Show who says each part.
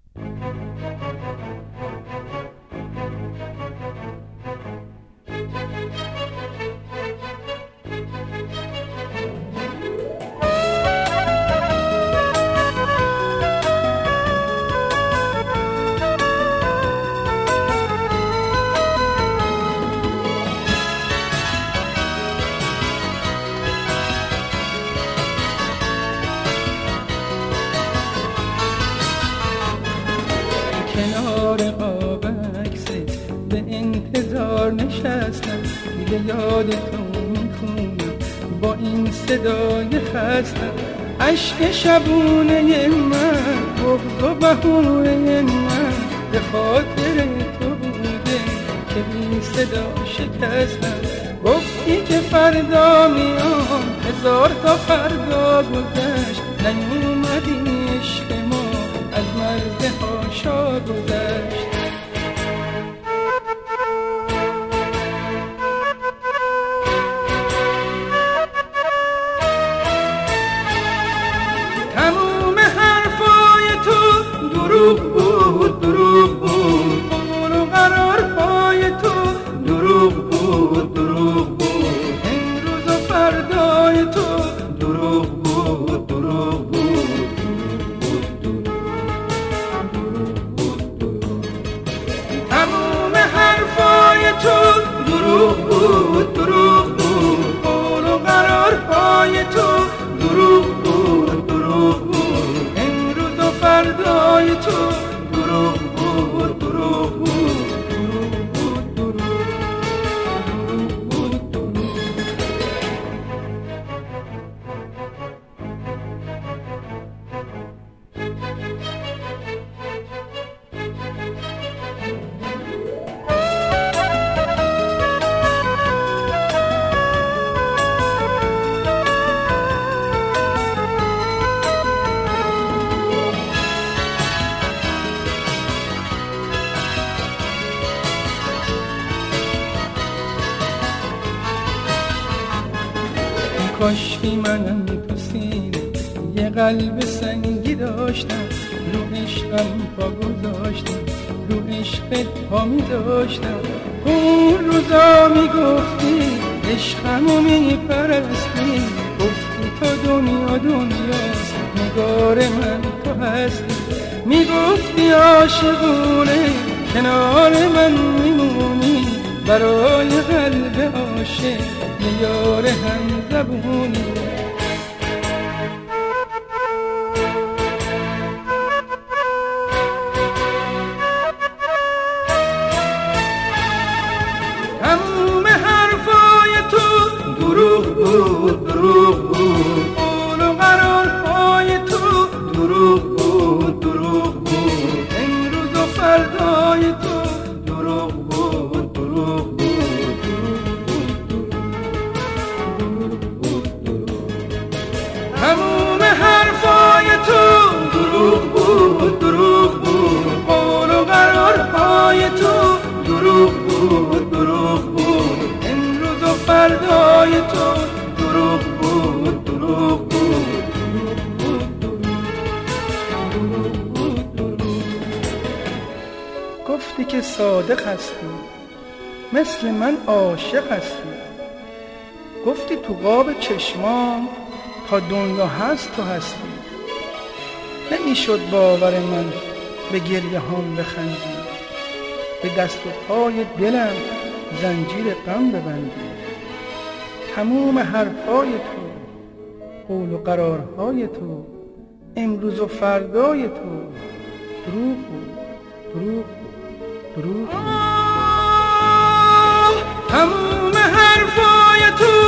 Speaker 1: کنار قاب عکست به انتظار نشستم، دیگه یاد تو میکنم با این صدای خستم. عشق شبونه من، بغض و بهونه من به خاطر تو بوده که بی صدا شکستم. گفتی که فردا میام، هزار تا فردا گذشت، نیومدی عشق ما از مرز هاشا گذشت. تموم حرفای تو دروغ بود، دروغ بود، قول و قرارهای تو دروغ بود، دروغ بود، امروز و فردای تو دروغ بود، دروغ بود. دروغ بود، دروغ بود، قول و قرارهای تو دروغ بود، دروغ بود، امروز و فردای تو دروغ بود، دروغ بود، دروغ بود، دروغ بود، دروغ بود. کاشکی منم تو سینه یه قلب سنگی داشتم، رو عشقم پا گذاشتم، رو عشقت پا میذاشتم. اون روزا میگفتی عشقمو میپرستی، گفتی تا دنیا دنیاست، نگار من تو هستی. میگفتی عاشقونه کنار من میمونی، برای قلب عاشق یه یار هم زبونی. تموم حرفای تو دروغ بود، دروغ بود، قول و قرارهای تو دروغ بود، دروغ بود، امروز و فردای تو دروغ بود، دروغ بود. تموم حرفای تو دروغ بود، دروغ بود، قول و قرارهای تو دروغ بود، دروغ بود، امروز و فردای تو دروغ بود، دروغ بود، دروغ بود، دروغ بود. گفتی که صادق هستی، مثل من عاشق هستی. گفتی تو قاب چشمام تا دنیا هست تو هستی. نمیشد باور من به گریه هم بخندی، به دست و پای دلم زنجیر غم ببندی. تموم حرفای تو، قول و قرارهای تو، امروز و فردای تو دروغ بود، دروغ بود، دروغ بود. تموم حرفای تو